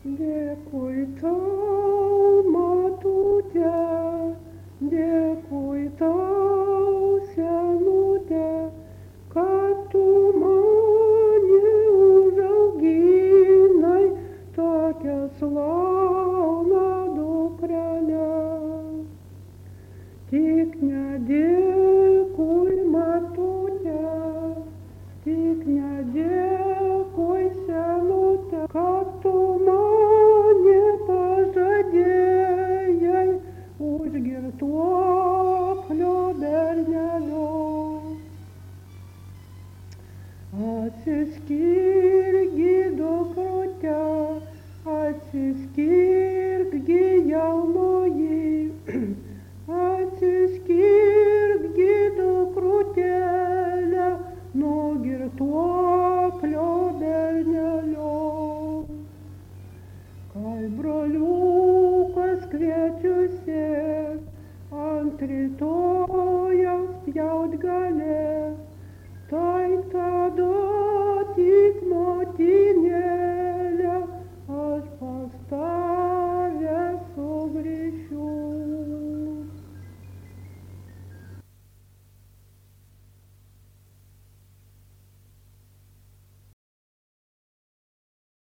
Dėkui tau, matute, dėkui tau, senute, kad tu mane užauginai tokią slauną dukrelę. Tik nedėkui, matute, tik nedėkui, senute, kad tu mane pažadėjai už girtuoklio bernelio. Atsiskirk, dukrute, atsiskirk, jaunoji, atsiskirk, dukrutėle, nuo girtuoklio bernelio. Kai broliukas kviečiusi ant rytojaus pjaut galės,